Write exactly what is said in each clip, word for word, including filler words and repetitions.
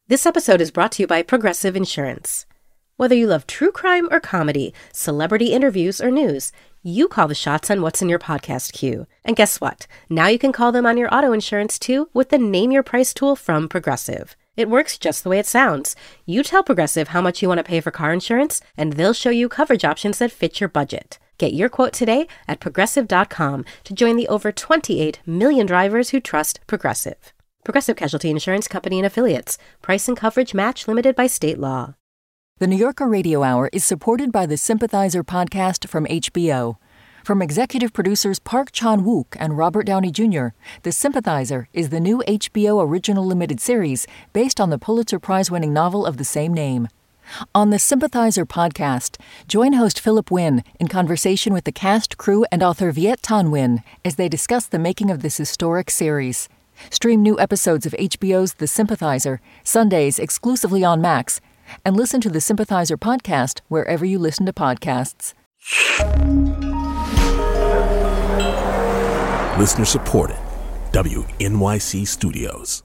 This episode is brought to you by Progressive Insurance. Whether you love true crime or comedy, celebrity interviews or news, you call the shots on what's in your podcast queue. And guess what? Now you can call them on your auto insurance too with the Name Your Price tool from Progressive. It works just the way it sounds. You tell Progressive how much you want to pay for car insurance, and they'll show you coverage options that fit your budget. Get your quote today at progressive dot com to join the over twenty-eight million drivers who trust Progressive. Progressive Casualty Insurance Company and Affiliates. Price and coverage match limited by state law. The New Yorker Radio Hour is supported by the Sympathizer podcast from H B O. From executive producers Park Chan-wook and Robert Downey Junior, The Sympathizer is the new H B O original limited series based on the Pulitzer Prize-winning novel of the same name. On the Sympathizer podcast, join host Philip Wynn in conversation with the cast, crew, and author Viet Thanh Nguyen as they discuss the making of this historic series. Stream new episodes of H B O's The Sympathizer, Sundays exclusively on Max, and listen to the Sympathizer podcast wherever you listen to podcasts. Listener supported. W N Y C Studios.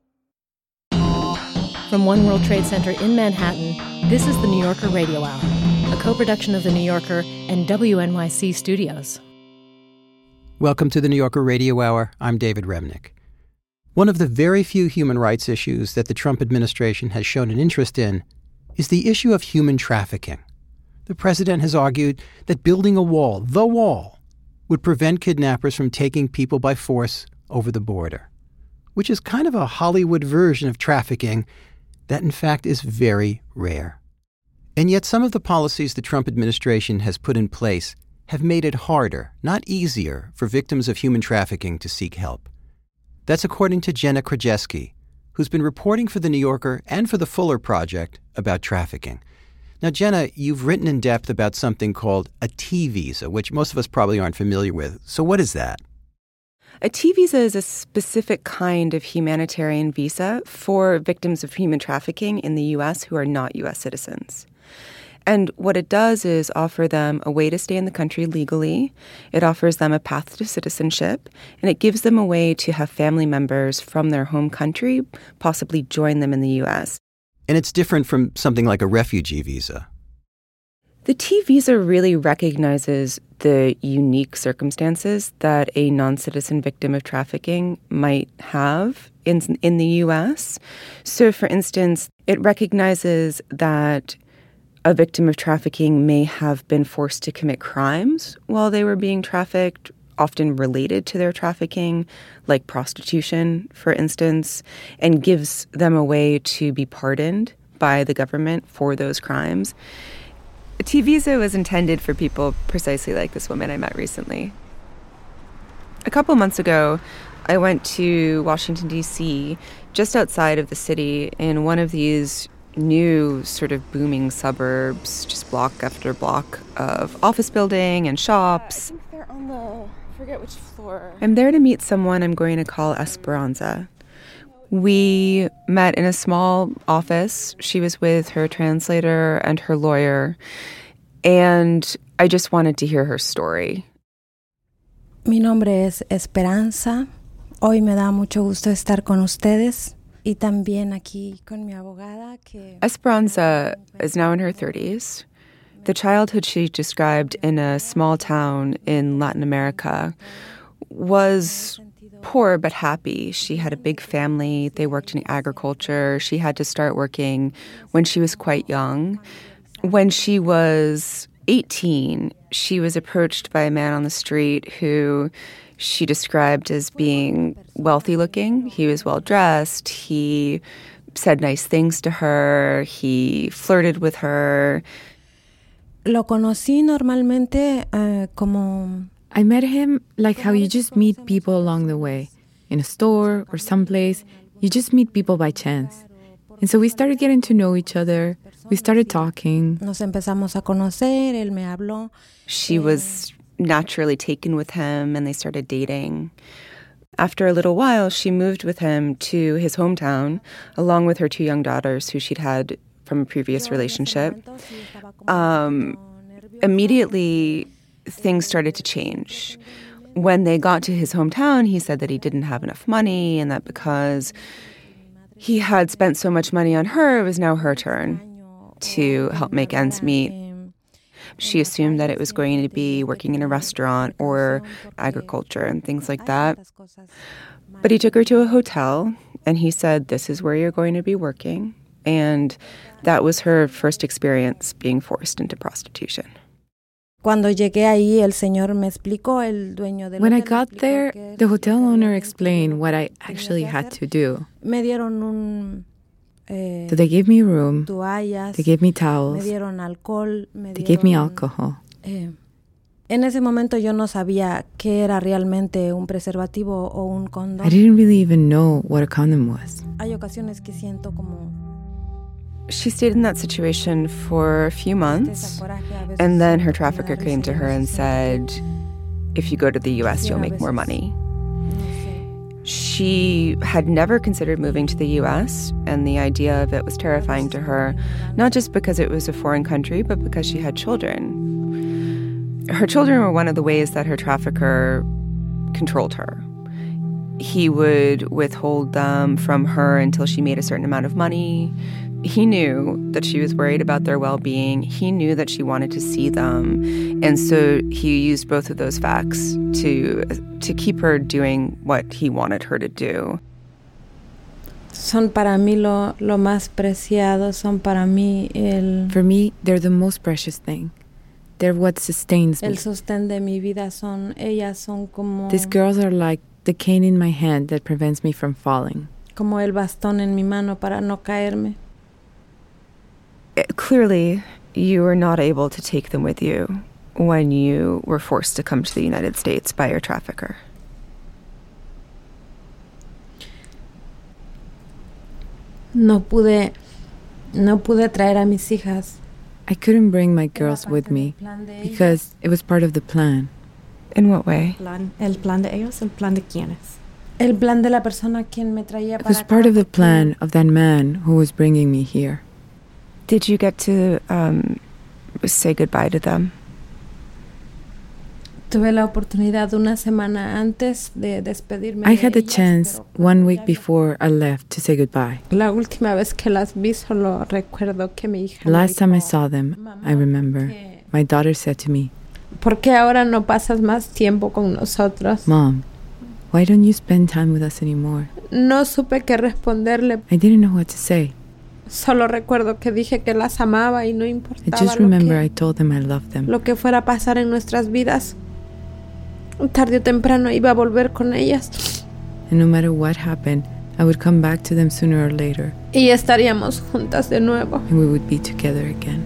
From One World Trade Center in Manhattan, this is the New Yorker Radio Hour, a co-production of the New Yorker and W N Y C Studios. Welcome to the New Yorker Radio Hour. I'm David Remnick. One of the very few human rights issues that the Trump administration has shown an interest in is the issue of human trafficking. The president has argued that building a wall, the wall, would prevent kidnappers from taking people by force over the border, which is kind of a Hollywood version of trafficking that, in fact, is very rare. And yet some of the policies the Trump administration has put in place have made it harder, not easier, for victims of human trafficking to seek help. That's according to Jenna Krajewski, who's been reporting for The New Yorker and for the Fuller Project about trafficking. Now, Jenna, you've written in depth about something called a T visa, which most of us probably aren't familiar with. So what is that? A T visa is a specific kind of humanitarian visa for victims of human trafficking in the U S who are not U S citizens. And what it does is offer them a way to stay in the country legally. It offers them a path to citizenship, and it gives them a way to have family members from their home country possibly join them in the U S. And it's different from something like a refugee visa. The T visa really recognizes the unique circumstances that a non-citizen victim of trafficking might have in, in the U S. So, for instance, it recognizes that a victim of trafficking may have been forced to commit crimes while they were being trafficked, often related to their trafficking, like prostitution, for instance, and gives them a way to be pardoned by the government for those crimes. A T visa was intended for people precisely like this woman I met recently. A couple months ago, I went to Washington, D C, just outside of the city, in one of these new sort of booming suburbs, just block after block of office building and shops. I think they're on the, I forget which floor. I'm there to meet someone I'm going to call Esperanza. We met in a small office. She was with her translator and her lawyer, and I just wanted to hear her story. Mi nombre es Esperanza. Hoy me da mucho gusto estar con ustedes. Esperanza is now in her thirties. The childhood she described in a small town in Latin America was poor but happy. She had a big family. They worked in agriculture. She had to start working when she was quite young. When she was eighteen, she was approached by a man on the street who she described as being wealthy-looking. He was well-dressed. He said nice things to her. He flirted with her. Lo conocí normalmente uh, como... I met him like how you just meet people along the way. In a store or someplace, you just meet people by chance. And so we started getting to know each other. We started talking. Nos empezamos a conocer, él me habló. She was naturally taken with him, and they started dating. After a little while, she moved with him to his hometown, along with her two young daughters who she'd had from a previous relationship. Um, immediately, things started to change. When they got to his hometown, he said that he didn't have enough money, and that because He had spent so much money on her, it was now her turn to help make ends meet. She assumed that it was going to be working in a restaurant or agriculture and things like that. But he took her to a hotel and he said, this is where you're going to be working. And that was her first experience being forced into prostitution. When I got there, the hotel owner explained what I actually had to do. So they gave me a room, they gave me towels, they gave me alcohol. En ese momento yo no sabía qué era realmente un preservativo o un condón. I didn't really even know what a condom was. Hay ocasiones que siento como... She stayed in that situation for a few months, and then her trafficker came to her and said, if you go to the U S, you'll make more money. She had never considered moving to the U S, and the idea of it was terrifying to her, not just because it was a foreign country, but because she had children. Her children were one of the ways that her trafficker controlled her. He would withhold them from her until she made a certain amount of money. He knew that she was worried about their well-being. He knew that she wanted to see them. And so he used both of those facts to to keep her doing what he wanted her to do. Son para mí lo, lo más preciado, son para mí el... For me, they're the most precious thing. They're what sustains me. El sostén de mi vida son, ellas son como... These girls are like the cane in my hand that prevents me from falling. Como el bastón en mi mano para no caerme. Clearly, you were not able to take them with you when you were forced to come to the United States by your trafficker. No pude, no pude traer a mis hijas. I couldn't bring my girls with me because it was part of the plan. In what way? El plan de ellos, el plan de quiénes? El plan de la persona quien me traía para acá. It was part of the plan of that man who was bringing me here. Did you get to um, say goodbye to them? Tuve la oportunidad una semana antes de despedirme. I had the chance one week before I left to say goodbye. La última vez que las vi solo recuerdo que mi hija. The last time I saw them, I remember, my daughter said to me, ¿Por qué ahora no pasas más tiempo con nosotros? Mom, why don't you spend time with us anymore? No supe qué responderle. I didn't know what to say. Solo recuerdo que dije que las amaba y no importaba I just remember lo que, I told them I loved them. Lo que fuera a pasar en nuestras vidas. Tarde o temprano iba a volver con ellas. And no matter what happened, I would come back to them sooner or later. Y estaríamos juntas de nuevo. And we would be together again.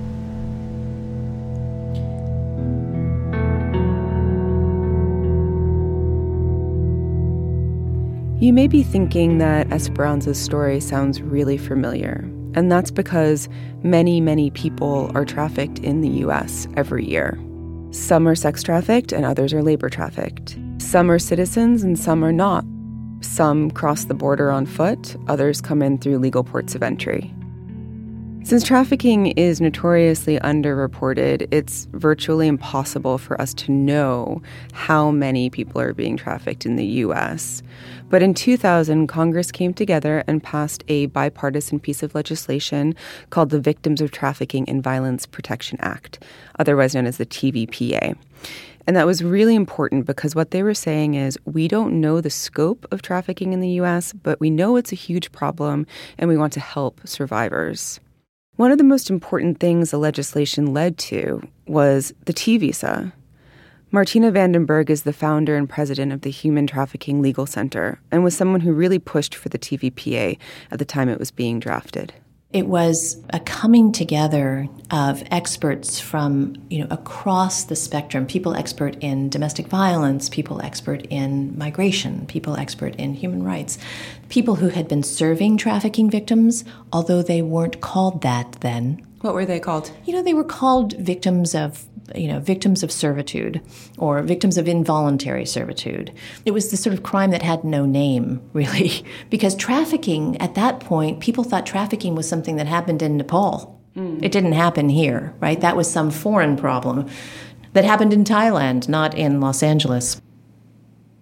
You may be thinking that Esperanza's story sounds really familiar, and that's because many, many people are trafficked in the U S every year. Some are sex trafficked and others are labor trafficked. Some are citizens and some are not. Some cross the border on foot, others come in through legal ports of entry. Since trafficking is notoriously underreported, it's virtually impossible for us to know how many people are being trafficked in the U S. But in two thousand, Congress came together and passed a bipartisan piece of legislation called the Victims of Trafficking and Violence Protection Act, otherwise known as the T V P A. And that was really important because what they were saying is we don't know the scope of trafficking in the U S, but we know it's a huge problem and we want to help survivors. One of the most important things the legislation led to was the T visa. Martina Vandenberg is the founder and president of the Human Trafficking Legal Center and was someone who really pushed for the T V P A at the time it was being drafted. It was a coming together of experts from, you know, across the spectrum, people expert in domestic violence, people expert in migration, people expert in human rights, people who had been serving trafficking victims, although they weren't called that then. What were they called? You know, they were called victims of you know, victims of servitude or victims of involuntary servitude. It was the sort of crime that had no name, really, because trafficking, at that point, people thought trafficking was something that happened in Nepal. Mm. It didn't happen here, right? That was some foreign problem that happened in Thailand, not in Los Angeles.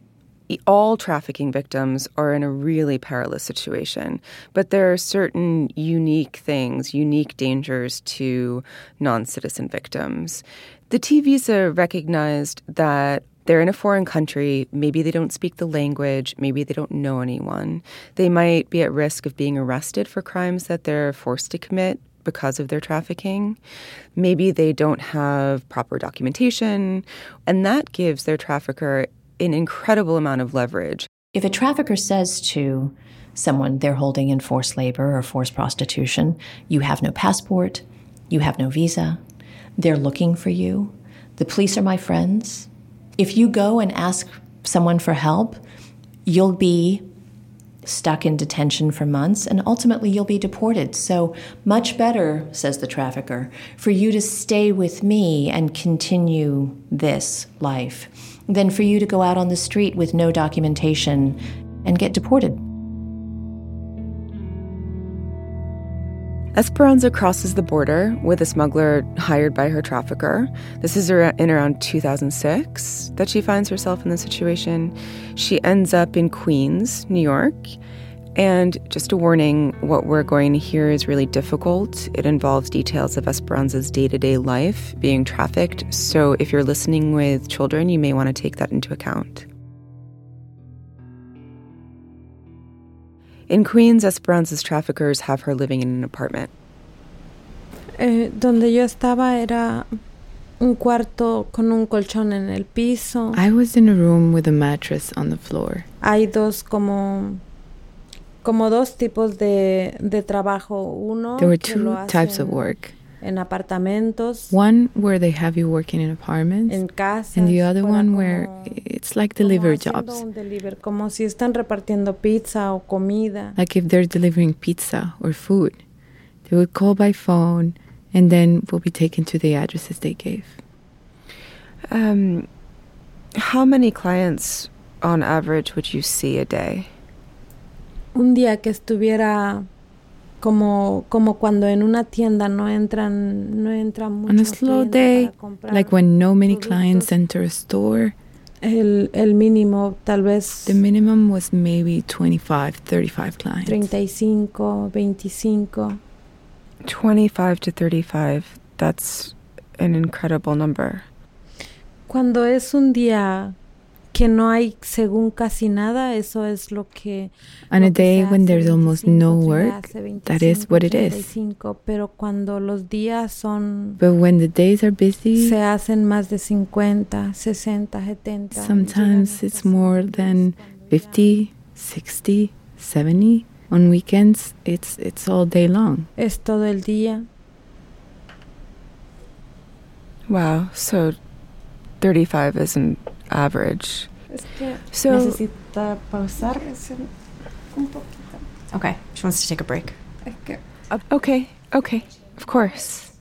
all trafficking victims are in a really perilous situation, but there are certain unique things, unique dangers to non-citizen victims. The T visa recognized that they're in a foreign country, maybe they don't speak the language, maybe they don't know anyone. They might be at risk of being arrested for crimes that they're forced to commit because of their trafficking. Maybe they don't have proper documentation, and that gives their trafficker an incredible amount of leverage. If a trafficker says to someone they're holding in forced labor or forced prostitution, you have no passport, you have no visa, they're looking for you, the police are my friends. If you go and ask someone for help, you'll be stuck in detention for months, and ultimately you'll be deported. So much better, says the trafficker, for you to stay with me and continue this life than for you to go out on the street with no documentation and get deported. Esperanza crosses the border with a smuggler hired by her trafficker. This is in around two thousand six that she finds herself in this situation. She ends up in Queens, New York. And just a warning, what we're going to hear is really difficult. It involves details of Esperanza's day-to-day life being trafficked. So if you're listening with children, you may want to take that into account. In Queens, Esperanza's traffickers have her living in an apartment. Eh, donde yo estaba era un cuarto con un colchón en el piso. I was in a room with a mattress on the floor. Hay dos como como dos tipos de de trabajo. Uno There were que two lo types of hacen work. En apartamentos. One where they have you working in apartments, en casas, and the other one como, where it's like delivery jobs. Un deliver, como si están repartiendo pizza o comida. Like if they're delivering pizza or food. They would call by phone and then will be taken to the addresses they gave. Um, how many clients on average would you see a day? Un día que estuviera como como cuando en una tienda no entran no entran muchos. On a slow day, like when no many productos, clients enter a store, el el mínimo tal vez the minimum was maybe twenty-five, thirty-five clients. treinta y cinco, veinticinco. twenty-five to thirty-five. That's an incredible number. Cuando es un día que no hay según casi nada, eso es lo que On a day when there's almost no work, that is what it is. Pero cuando los días son But when the days are busy, se hacen más de cincuenta, sesenta, setenta. Sometimes it's more than fifty, sixty, seventy. On weekends, it's it's all day long. Es todo el día. Wow, so thirty-five is an average. Es que so, necesita pausar un poquito. Okay, she wants to take a break. Es que, okay, okay, of course.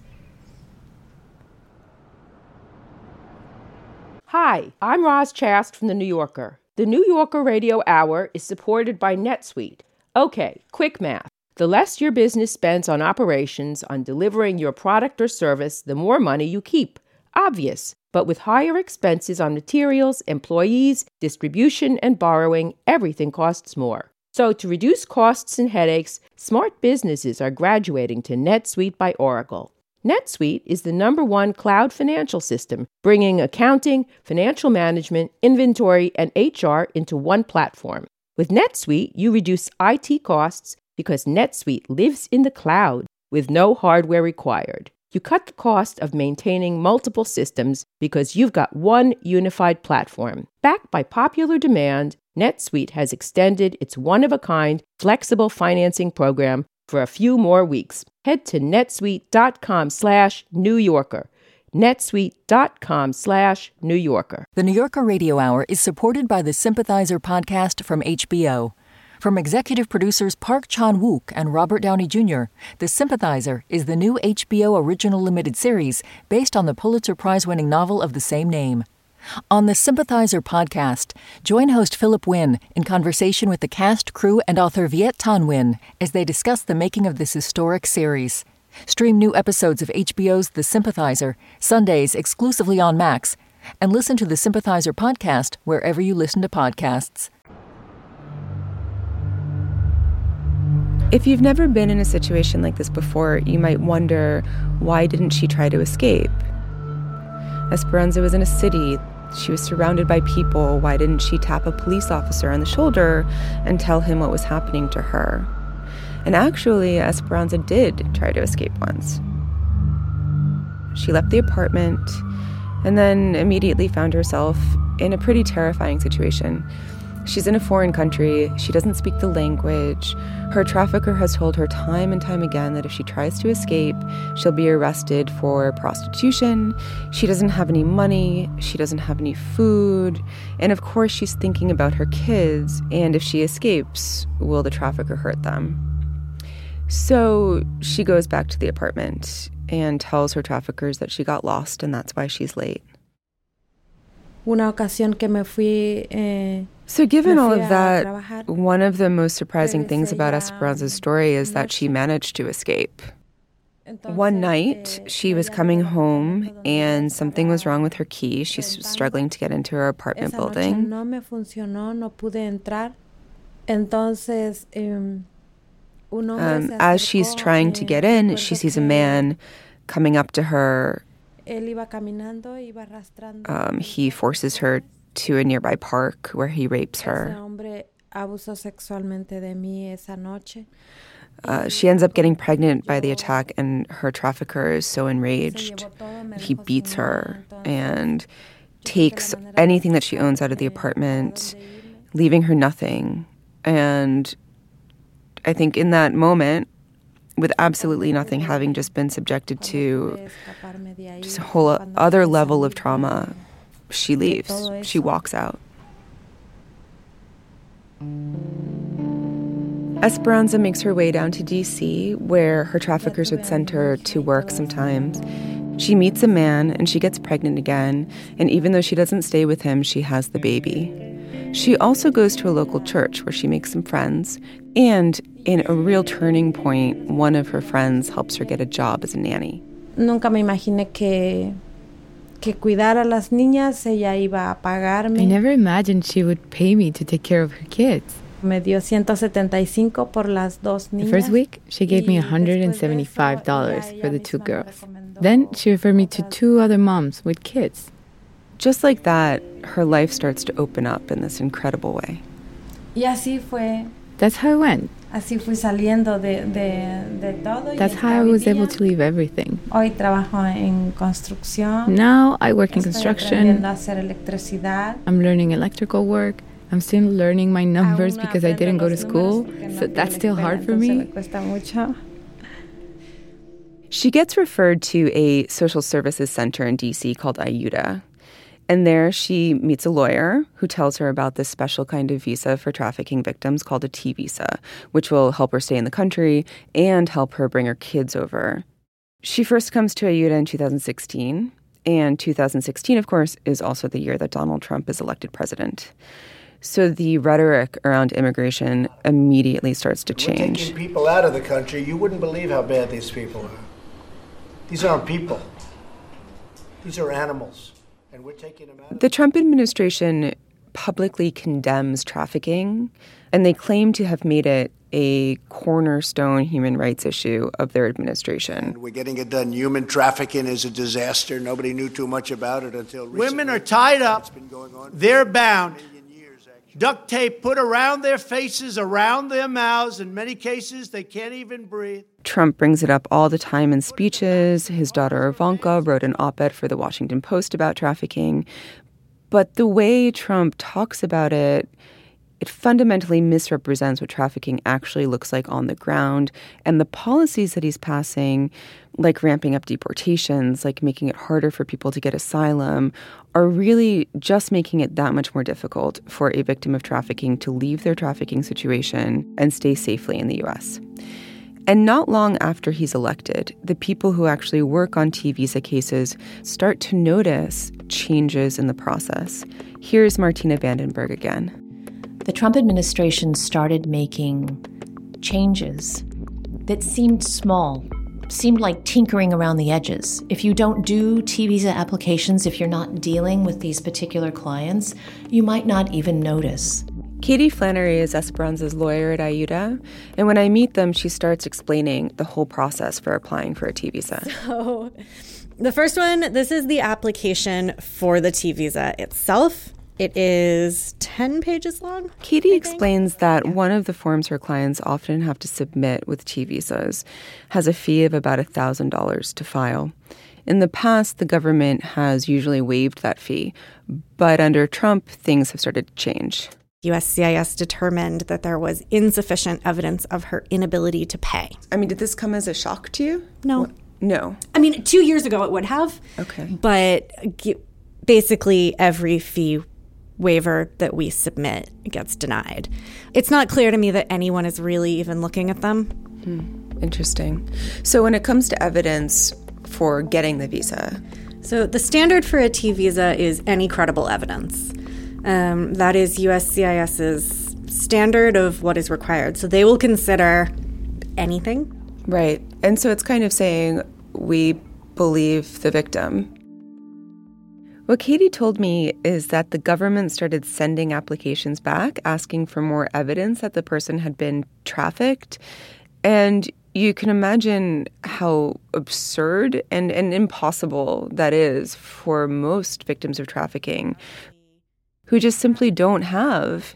Hi, I'm Roz Chast from The New Yorker. The New Yorker Radio Hour is supported by NetSuite. Okay, quick math. The less your business spends on operations, on delivering your product or service, the more money you keep. Obvious. But with higher expenses on materials, employees, distribution, and borrowing, everything costs more. So to reduce costs and headaches, smart businesses are graduating to NetSuite by Oracle. NetSuite is the number one cloud financial system, bringing accounting, financial management, inventory, and H R into one platform. With NetSuite, you reduce I T costs because NetSuite lives in the cloud with no hardware required. You cut the cost of maintaining multiple systems because you've got one unified platform. Backed by popular demand, NetSuite has extended its one-of-a-kind flexible financing program for a few more weeks. Head to netsuite.com slash New Yorker. netsuite.com slash New Yorker. The New Yorker Radio Hour is supported by the Sympathizer podcast from H B O. From executive producers Park Chan-wook and Robert Downey Junior, The Sympathizer is the new H B O original limited series based on the Pulitzer Prize-winning novel of the same name. On the Sympathizer podcast, join host Philip Wynn in conversation with the cast, crew, and author Viet Thanh Nguyen as they discuss the making of this historic series. Stream new episodes of H B O's The Sympathizer, Sundays exclusively on Max, And listen to the Sympathizer podcast wherever you listen to podcasts. If you've never been in a situation like this before, you might wonder, why didn't she try to escape? Esperanza was in a city. She was surrounded by people. Why didn't she tap a police officer on the shoulder and tell him what was happening to her? And actually, Esperanza did try to escape once. She left the apartment and then immediately found herself in a pretty terrifying situation. She's in a foreign country. She doesn't speak the language. Her trafficker has told her time and time again that if she tries to escape, she'll be arrested for prostitution. She doesn't have any money. She doesn't have any food. And of course, she's thinking about her kids. And if she escapes, will the trafficker hurt them? So she goes back to the apartment and tells her traffickers that she got lost and that's why she's late. Una ocasión que me fui, eh, so given all of that, one of the most surprising things about Esperanza's story is that she managed to escape. One night, she was coming home and something was wrong with her key. She's struggling to get into her apartment building. No me funcionó, no pude entrar. Entonces, um, um, as she's trying to get in, she sees a man coming up to her. Um, he forces her to a nearby park where he rapes her. Uh, she ends up getting pregnant by the attack, and her trafficker is so enraged. He beats her and takes anything that she owns out of the apartment, leaving her nothing. And I think in that moment, with absolutely nothing, having just been subjected to just a whole other level of trauma, she leaves. She walks out. Esperanza makes her way down to D C, where her traffickers would send her to work sometimes. She meets a man, and she gets pregnant again, and even though she doesn't stay with him, she has the baby. She also goes to a local church where she makes some friends, and in a real turning point, one of her friends helps her get a job as a nanny. Nunca me imaginé que que cuidar a las niñas, ella iba a pagarme. I never imagined she would pay me to take care of her kids. Me dio ciento setenta y cinco por las dos niñas. The first week, she gave me one hundred seventy-five dollars for the two girls. Then she referred me to two other moms with kids. Just like that, her life starts to open up in this incredible way. Y así fue. That's how it went. Así fui saliendo de, de, de todo. That's how I was able to leave everything. Hoy trabajo en construcción. Now I work in construction. A hacer electricidad. I'm learning electrical work. I'm still learning my numbers because I didn't go to school, so that's still hard for me. She gets referred to a social services center in D C called IUTA. And there she meets a lawyer who tells her about this special kind of visa for trafficking victims called a T visa, which will help her stay in the country and help her bring her kids over. She first comes to IUTA in two thousand sixteen, and two thousand sixteen, of course, is also the year that Donald Trump is elected president. So the rhetoric around immigration immediately starts to change. We're taking people out of the country. You wouldn't believe how bad these people are. These aren't people. These are animals. And we're taking them out. The Trump administration publicly condemns trafficking, and they claim to have made it a cornerstone human rights issue of their administration. And we're getting it done. Human trafficking is a disaster. Nobody knew too much about it until recently. Women are tied up. They're bound. Duct tape put around their faces, around their mouths. In many cases, they can't even breathe. Trump brings it up all the time in speeches. His daughter Ivanka wrote an op-ed for the Washington Post about trafficking. But the way Trump talks about it, it fundamentally misrepresents what trafficking actually looks like on the ground. And the policies that he's passing, like ramping up deportations, like making it harder for people to get asylum, are really just making it that much more difficult for a victim of trafficking to leave their trafficking situation and stay safely in the U S. And not long after he's elected, the people who actually work on T visa cases start to notice changes in the process. Here's Martina Vandenberg again. The Trump administration started making changes that seemed small seemed like tinkering around the edges. If you don't do T visa applications, if you're not dealing with these particular clients, you might not even notice. Katie Flannery is Esperanza's lawyer at I U D A, and when I meet them, she starts explaining the whole process for applying for a T visa. So, the first one, this is the application for the T visa itself. It is ten pages long. Katie explains that one of the forms her clients often have to submit with T visas has a fee of about one thousand dollars to file. In the past, the government has usually waived that fee, but under Trump, things have started to change. U S C I S determined that there was insufficient evidence of her inability to pay. I mean, did this come as a shock to you? No. What? No. I mean, two years ago it would have. Okay. But basically every fee waiver that we submit gets denied. It's not clear to me that anyone is really even looking at them. Hmm. Interesting. So when it comes to evidence for getting the visa? So the standard for a T visa is any credible evidence. Um, that is USCIS's standard of what is required. So they will consider anything. Right. And so it's kind of saying we believe the victim. What Katie told me is that the government started sending applications back asking for more evidence that the person had been trafficked. And you can imagine how absurd and, and impossible that is for most victims of trafficking who just simply don't have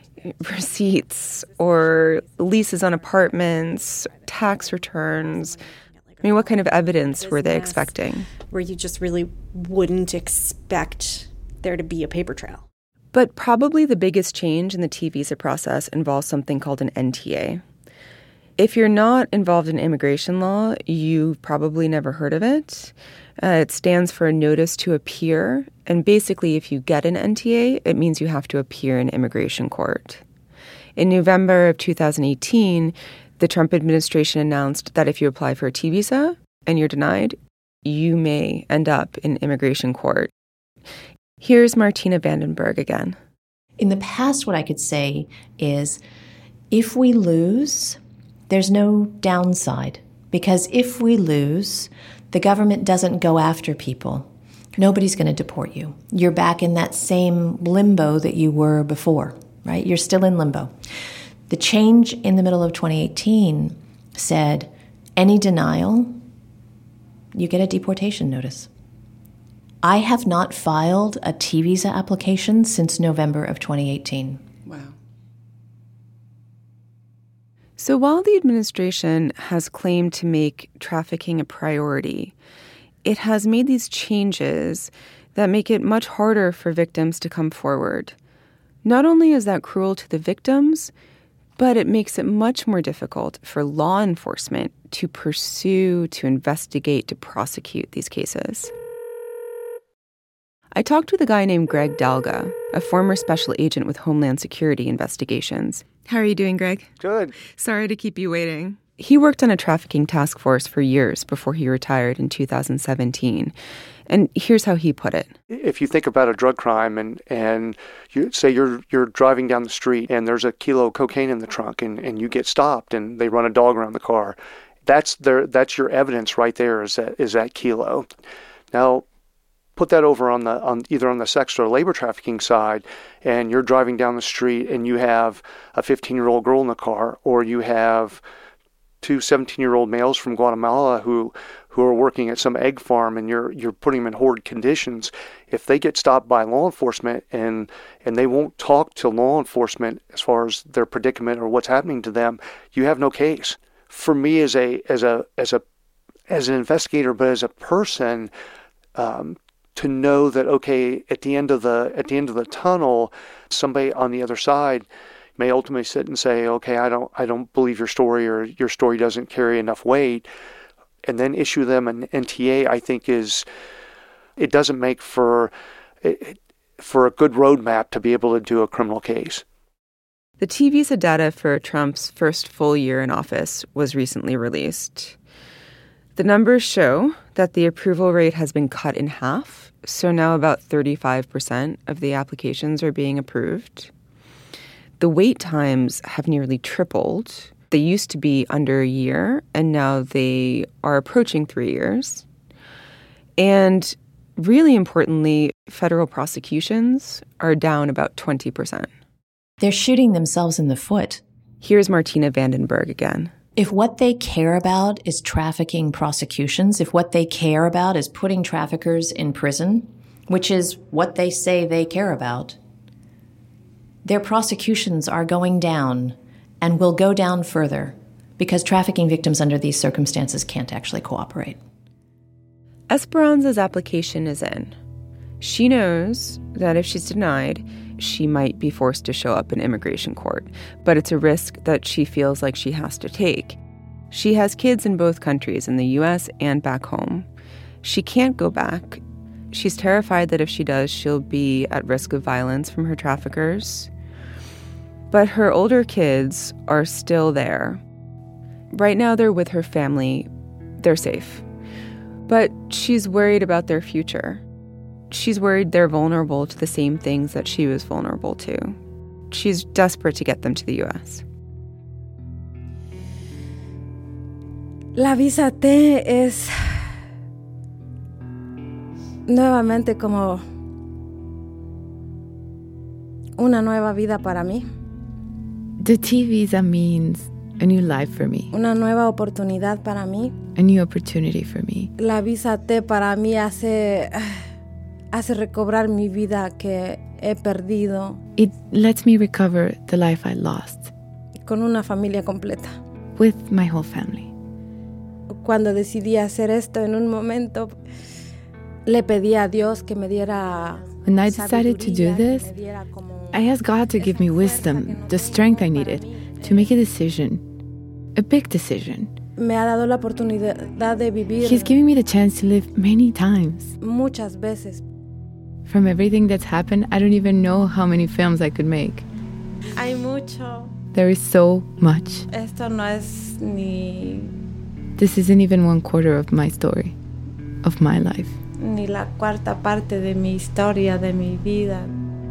receipts or leases on apartments, tax returns. I mean, what kind of evidence were they expecting? Where you just really wouldn't expect there to be a paper trail. But probably the biggest change in the T visa process involves something called an N T A. If you're not involved in immigration law, you've probably never heard of it. Uh, it stands for a notice to appear. And basically, if you get an N T A, it means you have to appear in immigration court. In November of two thousand eighteen, the Trump administration announced that if you apply for a T visa and you're denied, you may end up in immigration court. Here's Martina Vandenberg again. In the past, what I could say is if we lose, there's no downside. Because if we lose, the government doesn't go after people. Nobody's going to deport you. You're back in that same limbo that you were before, right? You're still in limbo. The change in the middle of twenty eighteen said any denial, you get a deportation notice. I have not filed a T visa application since November of twenty eighteen. Wow. So while the administration has claimed to make trafficking a priority, it has made these changes that make it much harder for victims to come forward. Not only is that cruel to the victims, but it makes it much more difficult for law enforcement to pursue, to investigate, to prosecute these cases. I talked with a guy named Greg Dalga, a former special agent with Homeland Security Investigations. How are you doing, Greg? Good. Sorry to keep you waiting. He worked on a trafficking task force for years before he retired in two thousand seventeen. And here's how he put it. If you think about a drug crime and, and you say you're you're driving down the street and there's a kilo of cocaine in the trunk and, and you get stopped and they run a dog around the car, that's their that's your evidence right there is that is that kilo. Now, put that over on the on either on the sex or labor trafficking side, and you're driving down the street and you have a fifteen-year-old girl in the car, or you have two seventeen-year-old males from Guatemala who who are working at some egg farm, and you're you're putting them in horrid conditions. If they get stopped by law enforcement and and they won't talk to law enforcement as far as their predicament or what's happening to them, you have no case. For me, as a as a as a as an investigator, but as a person, um, to know that okay, at the end of the at the end of the tunnel, somebody on the other side may ultimately sit and say, okay, I don't I don't believe your story, or your story doesn't carry enough weight, and then issue them an N T A, I think is it doesn't make for for a good roadmap to be able to do a criminal case. The T visa data for Trump's first full year in office was recently released. The numbers show that the approval rate has been cut in half, so now about thirty-five percent of the applications are being approved. The wait times have nearly tripled. They used to be under a year, and now they are approaching three years. And really importantly, federal prosecutions are down about twenty percent. They're shooting themselves in the foot. Here's Martina Vandenberg again. If what they care about is trafficking prosecutions, if what they care about is putting traffickers in prison, which is what they say they care about, their prosecutions are going down and will go down further because trafficking victims under these circumstances can't actually cooperate. Esperanza's application is in. She knows that if she's denied, she might be forced to show up in immigration court, but it's a risk that she feels like she has to take. She has kids in both countries, in the U S and back home. She can't go back. She's terrified that if she does, she'll be at risk of violence from her traffickers. But her older kids are still there. Right now, they're with her family. They're safe. But she's worried about their future. She's worried they're vulnerable to the same things that she was vulnerable to. She's desperate to get them to the U S. La visa T es nuevamente como una nueva vida para mí. The T visa means a new life for me. Una nueva oportunidad para mí. A new opportunity for me. La visa T para mí hace, hace recobrar mi vida que he perdido. It lets me recover the life I lost. Con una familia completa. With my whole family. Cuando decidí hacer esto en un momento, le pedí a Dios que me diera. When I decided to do this, I asked God to give me wisdom, the strength I needed to make a decision, a big decision. Me ha dado la oportunidad de vivir. He's giving me the chance to live many times. Muchas veces. From everything that's happened, I don't even know how many films I could make. Hay mucho. There is so much. Esto no es ni... This isn't even one quarter of my story, of my life. Ni la cuarta parte de mi historia, de mi vida.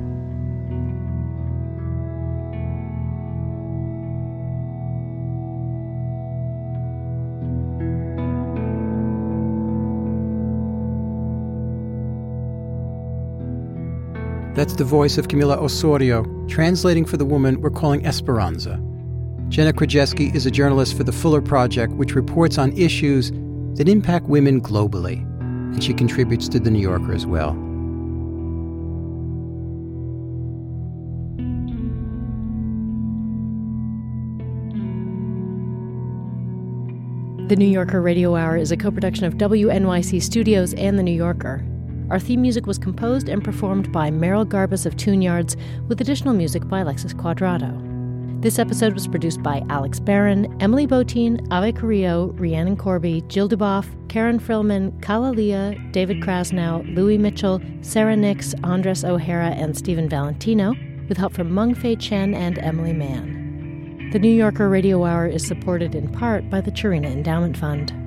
That's the voice of Camila Osorio, translating for the woman we're calling Esperanza. Jenna Krajewski is a journalist for the Fuller Project, which reports on issues that impact women globally, and she contributes to The New Yorker as well. The New Yorker Radio Hour is a co-production of W N Y C Studios and The New Yorker. Our theme music was composed and performed by Meryl Garbus of Tune Yards, with additional music by Alexis Cuadrado. This episode was produced by Alex Barron, Emily Botein, Ave Carrillo, Rhiannon Corby, Jill Duboff, Karen Frillman, Kala Leah, David Krasnow, Louis Mitchell, Sarah Nix, Andres O'Hara, and Stephen Valentino, with help from Meng Fei Chen and Emily Mann. The New Yorker Radio Hour is supported in part by the Chirina Endowment Fund.